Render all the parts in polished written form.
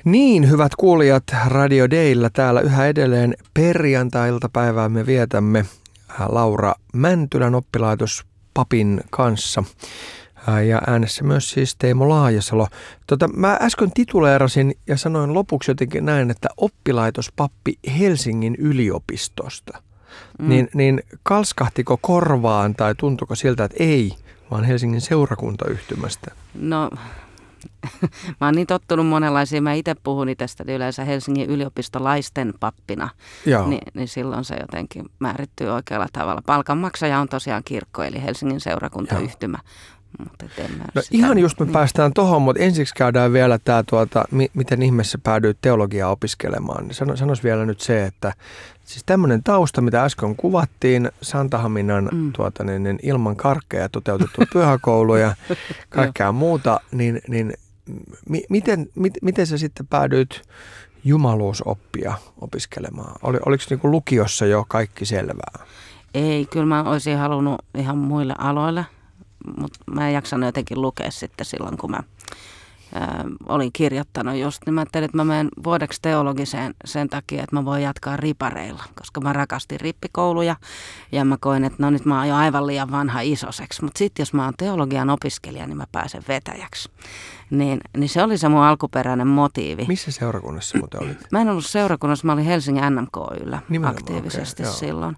Niin, hyvät kuulijat, Radio Daylla täällä yhä edelleen perjantai-iltapäivää me vietämme Laura Mäntylän oppilaitos papin kanssa. Ja äänessä myös siis Teemu Laajasalo. Mä äsken tituleerasin ja sanoin lopuksi jotenkin näin, että oppilaitospappi Helsingin yliopistosta. Niin kalskahtiko korvaan tai tuntuiko siltä, että ei, vaan Helsingin seurakuntayhtymästä? No, mä oon niin tottunut monenlaisiin. Mä itse puhun itsestä yleensä Helsingin yliopistolaisten pappina. Niin silloin se jotenkin määrittyy oikealla tavalla. Palkanmaksaja on tosiaan kirkko, eli Helsingin seurakuntayhtymä. No ihan just me päästään tohon, mutta ensiksi käydään vielä tämä, miten ihmeessä päädyit teologiaa opiskelemaan. Sanois vielä nyt se, että siis tämmöinen tausta, mitä äsken kuvattiin, Santahaminan ilman karkkeja toteutettu pyhäkoulu ja kaikkea muuta, niin miten sä sitten päädyit jumaluusoppia opiskelemaan? Oliko niinku lukiossa jo kaikki selvää? Ei, kyllä mä olisin halunnut ihan muille aloille. Mutta mä en jaksanut jotenkin lukea sitten silloin, kun mä olin kirjoittanut just. Niin mä ajattelin, että mä menen vuodeksi teologiseen sen takia, että mä voin jatkaa ripareilla. Koska mä rakastin rippikouluja ja mä koin, että no nyt mä oon jo aivan liian vanha isoseksi. Mutta sitten jos mä oon teologian opiskelija, niin mä pääsen vetäjäksi. Niin se oli se mun alkuperäinen motiivi. Missä seurakunnassa muuten olit? Mä en ollut seurakunnassa, mä olin Helsingin NMK:llä aktiivisesti silloin.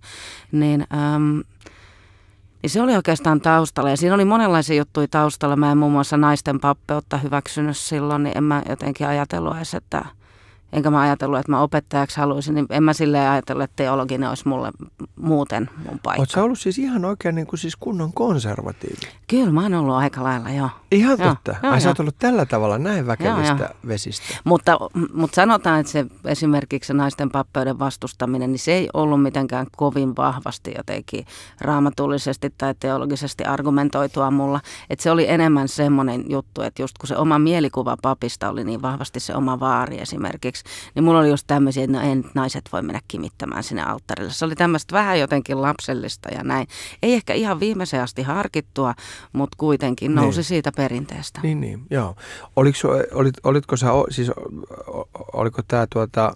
Ja se oli oikeastaan taustalla ja siinä oli monenlaisia juttuja taustalla. Mä en muun muassa naisten pappeutta hyväksynyt silloin, niin en mä jotenkin ajatellut edes, enkä mä ajatellut, että mä opettajaksi haluaisin, niin en mä silleen ajatellut, että teologinen olisi mulle muuten mun paikka. Oot sä ollut siis ihan oikein niin kuin siis kunnon konservatiivi? Kyllä, mä oon ollut aika lailla, joo. Ihan totta? Sä oot ollut tällä tavalla näin väkevistä vesistä. Mutta sanotaan, että se esimerkiksi se naisten pappeuden vastustaminen, niin se ei ollut mitenkään kovin vahvasti jotenkin raamatullisesti tai teologisesti argumentoitua mulla. Että se oli enemmän semmoinen juttu, että just kun se oma mielikuva papista oli niin vahvasti se oma vaari esimerkiksi, niin mulla oli just tämmöisiä, että no ei naiset voi mennä kimittämään sinne alttarille. Se oli tämmöistä vähän jotenkin lapsellista ja näin. Ei ehkä ihan viimeiseen asti harkittua, mutta kuitenkin nousi siitä perinteestä. Niin, joo. Oliko sä, siis oliko tämä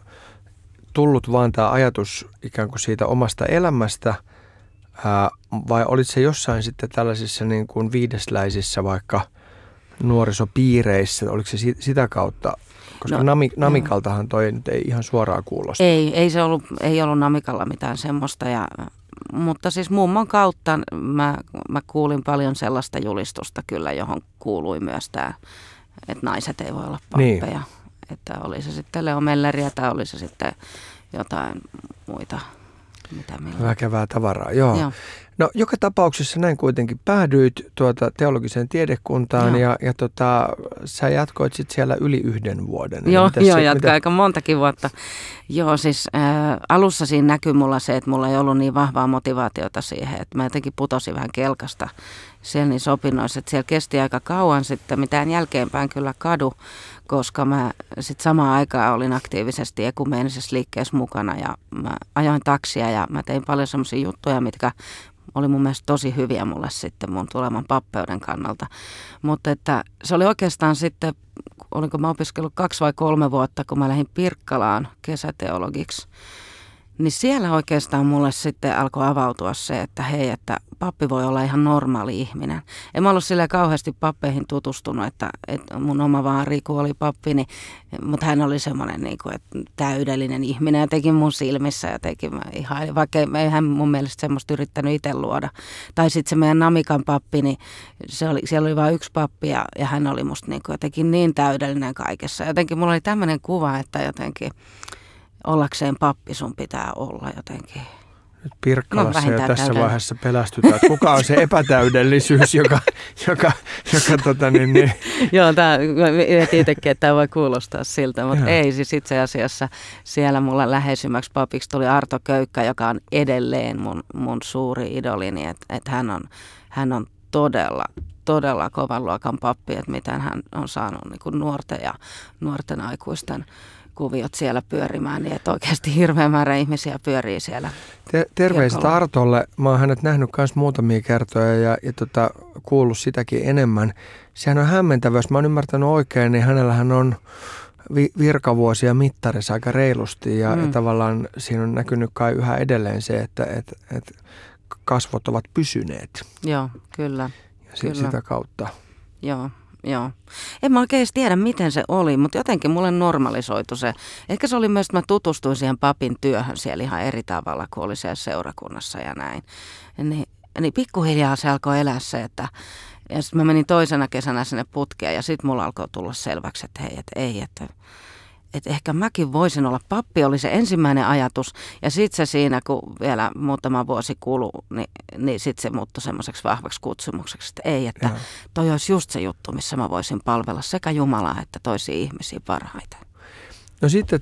tullut vaan tämä ajatus ikään kuin siitä omasta elämästä, vai olit se jossain sitten tällaisissa niin kuin viidesläisissä vaikka nuorisopiireissä, oliko se sitä kautta? Koska Namikaltahan toi nyt ei ihan suoraan kuulosta. Ei ollut Namikalla mitään semmoista, mutta siis mummon kautta mä kuulin paljon sellaista julistusta kyllä, johon kuului myös tämä, että naiset ei voi olla pappeja. Niin. Että oli se sitten Leo Melleriä tai oli se sitten jotain muita. Väkevää tavaraa, joo. No joka tapauksessa näin kuitenkin päädyit teologiseen tiedekuntaan ja sä jatkoit sitten siellä yli 1 vuoden. Joo, jatkoin aika montakin vuotta. Joo, siis alussa siinä näkyi mulla se, että mulla ei ollut niin vahvaa motivaatiota siihen, että mä jotenkin putosin vähän kelkasta siellä niissä opinnoissa, että siellä kesti aika kauan sitten, mitään jälkeenpäin kyllä kadu, koska mä sitten samaan aikaan olin aktiivisesti ekumeenisessä liikkeessä mukana ja mä ajoin taksia ja mä tein paljon semmoisia juttuja, mitkä oli mun mielestä tosi hyviä mulle sitten mun tulevan pappeuden kannalta. Mutta että se oli oikeastaan sitten, olinko mä opiskellut 2 vai 3 vuotta, kun mä lähdin Pirkkalaan kesäteologiksi. Niin siellä oikeastaan mulle sitten alkoi avautua se, että hei, että pappi voi olla ihan normaali ihminen. En mä ollut silleen kauheasti pappeihin tutustunut, että mun oma vaan Riku oli pappi, mutta hän oli semmoinen niin kuin, että täydellinen ihminen jotenkin mun silmissä jotenkin mä ihailin, vaikka ei hän mun mielestä semmoista yrittänyt itse luoda. Tai sitten se meidän Namikan pappi, niin siellä oli vain 1 pappi ja hän oli musta niin kuin jotenkin niin täydellinen kaikessa. Jotenkin mulla oli tämmöinen kuva, että jotenkin ollakseen pappi sun pitää olla jotenkin. Nyt Pirkkalassa jo tässä vaiheessa pelästytään, että kuka on se epätäydellisyys, joka Joo, mietin itsekin, että tämä voi kuulostaa siltä, mutta ei, siis itse asiassa siellä mulla läheisimmäksi papiksi tuli Arto Köykkä, joka on edelleen mun suuri idolini, että hän on todella kovan luokan pappi, että miten hän on saanut niin kuin nuorten aikuisten kuviot siellä pyörimään, niin että oikeasti hirveä määrä ihmisiä pyörii siellä. Terveiset Artolle. Mä oon hänet nähnyt myös muutamia kertoja ja kuullut sitäkin enemmän. Sehän on hämmentävä, jos mä oon ymmärtänyt oikein, niin hänellähän on virkavuosia mittarissa aika reilusti ja tavallaan siinä on näkynyt kai yhä edelleen se, että kasvot ovat pysyneet. Joo, kyllä. Ja sitä kautta. Joo. En mä oikein tiedä, miten se oli, mutta jotenkin mulle normalisoitu se. Ehkä se oli myös, että mä tutustuin siihen papin työhön siellä ihan eri tavalla, kun oli siellä seurakunnassa ja näin. Niin pikkuhiljaa se alkoi elää se, että ja sitten mä menin toisena kesänä sinne putkeen ja sitten mulla alkoi tulla selväksi, että hei, että ehkä mäkin voisin olla pappi, oli se ensimmäinen ajatus. Ja sitten se siinä, kun vielä muutama vuosi kului, niin sitten se muuttui semmoiseksi vahvaksi kutsumukseksi, että ei, että toi olisi just se juttu, missä mä voisin palvella sekä Jumalaa että toisia ihmisiä parhaiten. No sitten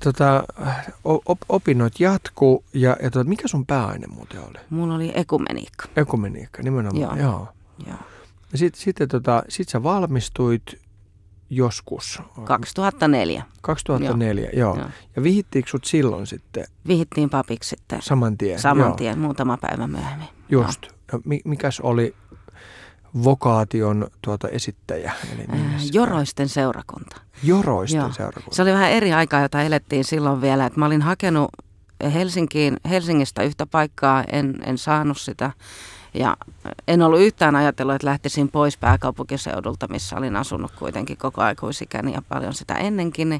opinnot jatkuu ja mikä sun pääaine muuten oli? Mulla oli ekumeniikka. Ekumeniikka, nimenomaan, joo. Ja sitten sit sä valmistuit joskus. 2004. 2004, joo. Ja vihittiinkö sut silloin sitten? Vihittiin papiksi sitten. Saman tien, muutama päivä myöhemmin. Just. Ja mikäs oli vokaation esittäjä? Eli Joroisten seurakunta. Joroisten seurakunta. Se oli vähän eri aikaa, jota elettiin silloin vielä. Että mä olin hakenut Helsingistä yhtä paikkaa, en saanut sitä. Ja en ollut yhtään ajatellut, että lähtisin pois pääkaupunkiseudulta, missä olin asunut kuitenkin koko aikuisikäni ja paljon sitä ennenkin.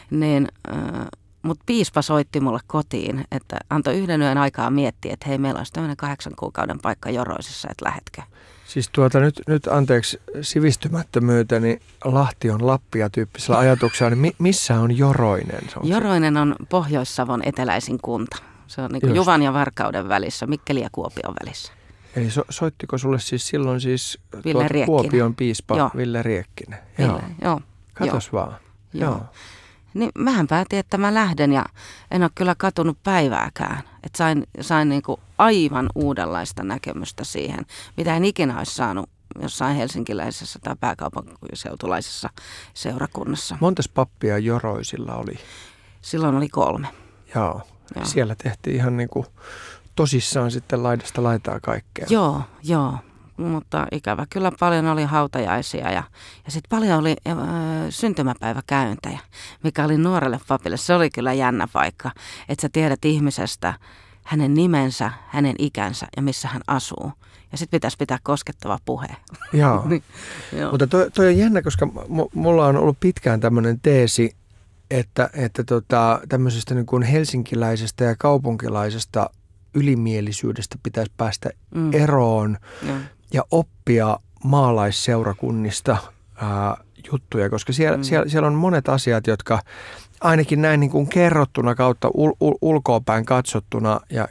Mutta piispa soitti mulle kotiin, että antoi yhden yön aikaa miettiä, että hei, meillä olisi tämmöinen 8 kuukauden paikka Joroisissa, että lähetkö? Siis nyt anteeksi sivistymättömyyteni, Lahti on Lappia tyyppisellä ajatuksella, niin missä on Joroinen? Joroinen on Pohjois-Savon eteläisin kunta. Se on niin Juvan ja Varkauden välissä, Mikkeli ja Kuopion välissä. Eli soittiko sulle siis silloin Ville Kuopion piispa Ville Riekkinen? Joo. Katos vaan. Joo. Niin mähän päätin, että mä lähden ja en ole kyllä katunut päivääkään. Että sain niin kuin aivan uudenlaista näkemystä siihen, mitä en ikinä olisi saanut jossain helsinkiläisessä tai pääkaupunkiseutulaisessa seurakunnassa. Montas pappia Joroisilla oli? Silloin oli 3. Joo. Siellä tehtiin ihan niin kuin tosissaan sitten laidasta laitaa kaikkea. Joo. Mutta ikävä kyllä paljon oli hautajaisia ja sitten paljon oli syntymäpäiväkäyntejä, mikä oli nuorelle papille. Se oli kyllä jännä paikka, että sä tiedät ihmisestä hänen nimensä, hänen ikänsä ja missä hän asuu. Ja sitten pitäisi pitää koskettava puhe. Joo, joo. Mutta toi on jännä, koska mulla on ollut pitkään tämmöinen teesi, että tämmöisestä niin kuin helsinkiläisestä ja kaupunkilaisesta ylimielisyydestä pitäisi päästä eroon ja oppia maalaisseurakunnista juttuja, koska siellä on monet asiat, jotka ainakin näin niin kuin kerrottuna kautta ulkoapäin katsottuna ja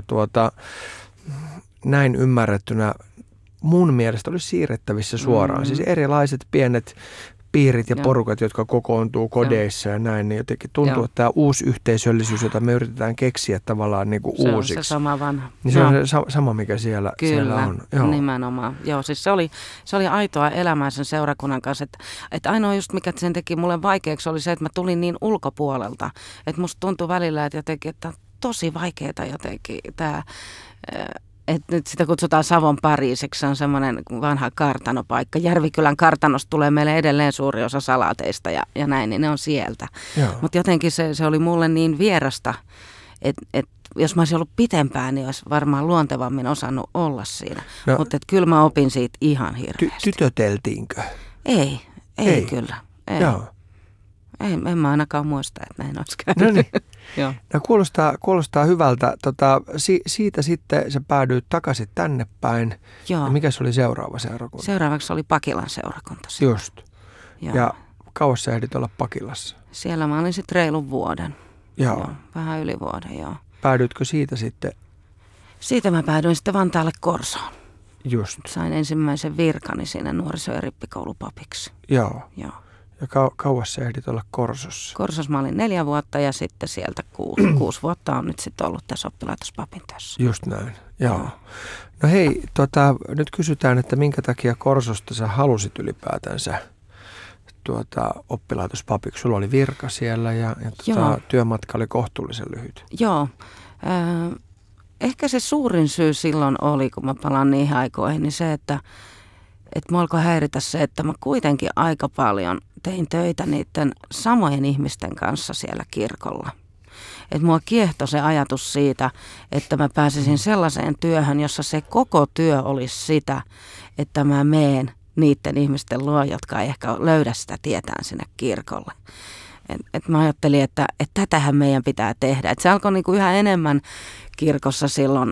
näin ymmärrettynä mun mielestä olisi siirrettävissä suoraan. Siis erilaiset pienet piirit ja porukat, jotka kokoontuu kodeissa ja näin, niin jotenkin tuntuu, että tämä uusi yhteisöllisyys, jota me yritetään keksiä tavallaan niin kuin uusiksi. Se on se sama vanha. Niin se on se sama, mikä siellä on. Kyllä, nimenomaan. Joo, siis se oli aitoa elämää sen seurakunnan kanssa. Että ainoa just mikä sen teki mulle vaikeaksi oli se, että mä tulin niin ulkopuolelta. Että musta tuntui välillä, että jotenkin, että on tosi vaikeaa jotenkin tämä. Että nyt sitä kutsutaan Savon Pariisiksi, se on semmoinen vanha kartanopaikka. Järvikylän kartanosta tulee meille edelleen suuri osa salaateista ja näin, niin ne on sieltä. Mutta jotenkin se oli mulle niin vierasta, että jos mä olisin ollut pitempään, niin olisi varmaan luontevammin osannut olla siinä. Mutta kyllä mä opin siitä ihan hirveästi. Tytöteltiinkö? Ei kyllä. Ei. Joo. En mä ainakaan muista, että näin olisi käynyt. No niin. Joo. No kuulostaa hyvältä. Siitä sitten sä päädyit takaisin tänne päin. Joo. Ja mikä se oli seuraava seurakunta? Seuraavaksi oli Pakilan seurakunta. Just. Joo. Ja kauas sä ehdit olla Pakilassa? Siellä mä olin sitten reilun vuoden. Joo. Vähän yli vuoden, joo. Päädyitkö siitä sitten? Siitä mä päädyin sitten Vantaalle Korsoon. Just. Sain ensimmäisen virkani siinä nuoriso- ja rippikoulupapiksi. Joo. Ja kauas sä ehdit olla Korsossa? Korsossa mä olin 4 vuotta ja sitten sieltä 6 vuotta on nyt sitten ollut tässä oppilaitospapin tässä. Just näin, joo. No hei, nyt kysytään, että minkä takia Korsosta sä halusit ylipäätänsä oppilaitospapiksi? Sulla oli virka siellä ja työmatka oli kohtuullisen lyhyt. Joo. Ehkä se suurin syy silloin oli, kun mä palaan niihin aikoihin, niin se, että että mua alkoi häiritä se, että mä kuitenkin aika paljon tein töitä niiden samojen ihmisten kanssa siellä kirkolla. Että mua kiehtoi se ajatus siitä, että mä pääsisin sellaiseen työhön, jossa se koko työ olisi sitä, että mä meen niiden ihmisten luo, jotka ei ehkä löydä sitä tietään sinne kirkolle. Et mä ajattelin, että tätähän meidän pitää tehdä. Et se alkoi niinku yhä enemmän kirkossa silloin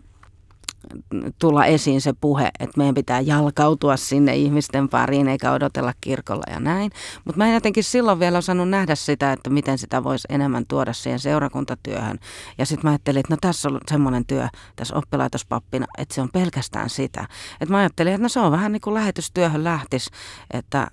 tulla esiin se puhe, että meidän pitää jalkautua sinne ihmisten pariin eikä odotella kirkolla ja näin. Mutta mä en jotenkin silloin vielä osannut nähdä sitä, että miten sitä voisi enemmän tuoda siihen seurakuntatyöhön. Ja sitten mä ajattelin, että no tässä on semmoinen työ tässä oppilaitospappina, että se on pelkästään sitä. Että mä ajattelin, että no se on vähän niin kuin lähetystyöhön lähtisi, että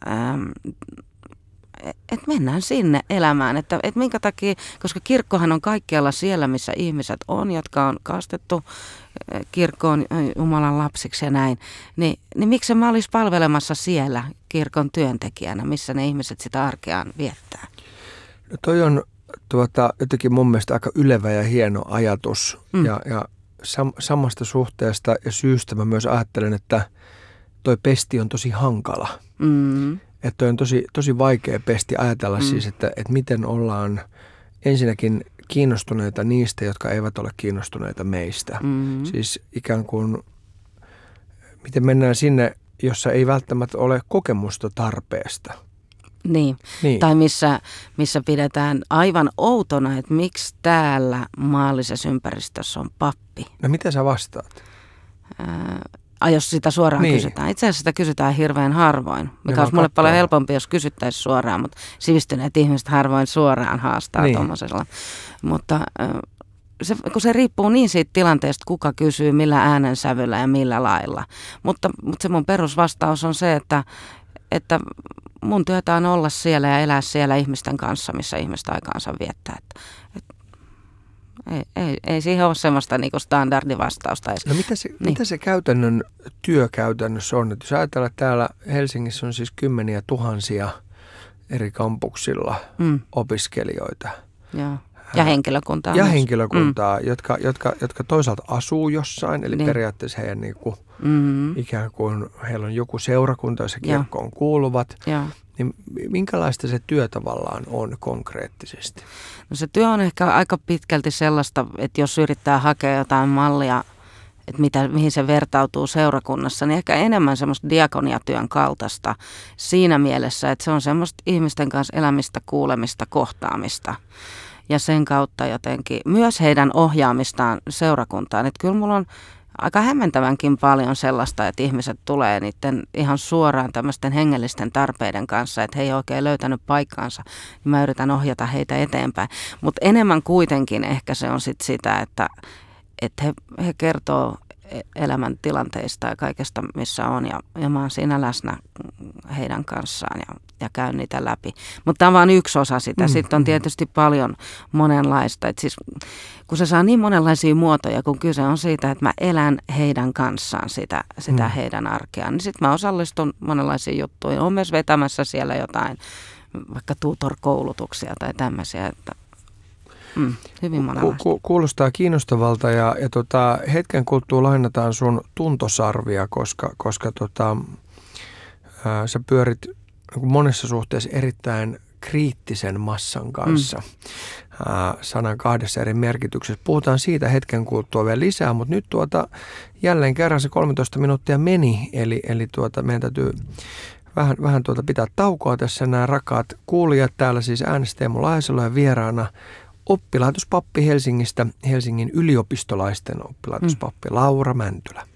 mennään sinne elämään, että minkä takia, koska kirkkohan on kaikkialla siellä, missä ihmiset on, jotka on kastettu kirkkoon Jumalan lapsiksi ja näin, niin miksi mä olisi palvelemassa siellä kirkon työntekijänä, missä ne ihmiset sitä arkeaan viettää? No toi on jotenkin mun mielestä aika ylevä ja hieno ajatus ja samasta suhteesta ja syystä mä myös ajattelen, että toi pesti on tosi hankala. Että on tosi vaikea pesti ajatella siis, että miten ollaan ensinnäkin kiinnostuneita niistä, jotka eivät ole kiinnostuneita meistä. Siis ikään kuin, miten mennään sinne, jossa ei välttämättä ole kokemusta tarpeesta. Niin. Tai missä pidetään aivan outona, että miksi täällä ympäristössä on pappi. No mitä sä vastaat? Jos sitä suoraan kysytään. Itse asiassa sitä kysytään hirveän harvoin, mikä olisi mulle paljon helpompi, jos kysyttäisiin suoraan, mutta sivistyneet ihmiset harvoin suoraan haastaa tuommoisella. Mutta kun se riippuu niin siitä tilanteesta, kuka kysyy, millä äänensävyllä ja millä lailla. Mutta se mun perusvastaus on se, että mun työtä on olla siellä ja elää siellä ihmisten kanssa, missä ihmiset aikaansa viettää. Ei siihen ole semmoista niinku standardivastausta. No mitä se käytännön työkäytännössä on? Että jos ajatellaan, että täällä Helsingissä on siis kymmeniä tuhansia eri kampuksilla opiskelijoita. Ja henkilökuntaa. Ja henkilökuntaa, jotka toisaalta asuu jossain, eli periaatteessa heidän niinku, ikään kuin heillä on joku seurakunta, jossa kirkkoon kuuluvat. Niin minkälaista se työ tavallaan on konkreettisesti? No se työ on ehkä aika pitkälti sellaista, että jos yrittää hakea jotain mallia, että mihin se vertautuu seurakunnassa, niin ehkä enemmän semmoista diakoniatyön kaltaista siinä mielessä, että se on semmoista ihmisten kanssa elämistä, kuulemista, kohtaamista. Ja sen kautta jotenkin myös heidän ohjaamistaan seurakuntaan. Että kyllä mulla on aika hämmentävänkin paljon sellaista, että ihmiset tulee niiden ihan suoraan tämmöisten hengellisten tarpeiden kanssa, että he ei oikein löytänyt paikkaansa, niin mä yritän ohjata heitä eteenpäin. Mutta enemmän kuitenkin ehkä se on sitä, että he kertoo elämäntilanteista ja kaikesta, missä on, ja mä oon siinä läsnä heidän kanssaan ja käyn niitä läpi. Mutta tämä on vain yksi osa sitä. Sitten on tietysti paljon monenlaista. Et siis, kun se saa niin monenlaisia muotoja, kun kyse on siitä, että mä elän heidän kanssaan sitä heidän arkeaan, niin sitten mä osallistun monenlaisiin juttuihin. Olen myös vetämässä siellä jotain, vaikka tutor-koulutuksia tai tämmöisiä, että hyvin monenlaista. Kuulostaa kiinnostavalta ja hetken kuluttua lainataan sun tuntosarvia, koska sä pyörit monessa suhteessa erittäin kriittisen massan kanssa sanan kahdessa eri merkityksessä. Puhutaan siitä hetken kuluttua vielä lisää, mutta nyt jälleen kerran se 13 minuuttia meni, eli meidän täytyy vähän pitää taukoa tässä. Nämä rakkaat kuulijat täällä siis äänessä Teemu Laihasalo ja vieraana oppilaitospappi Helsingistä, Helsingin yliopistolaisten oppilaitospappi Laura Mäntylä.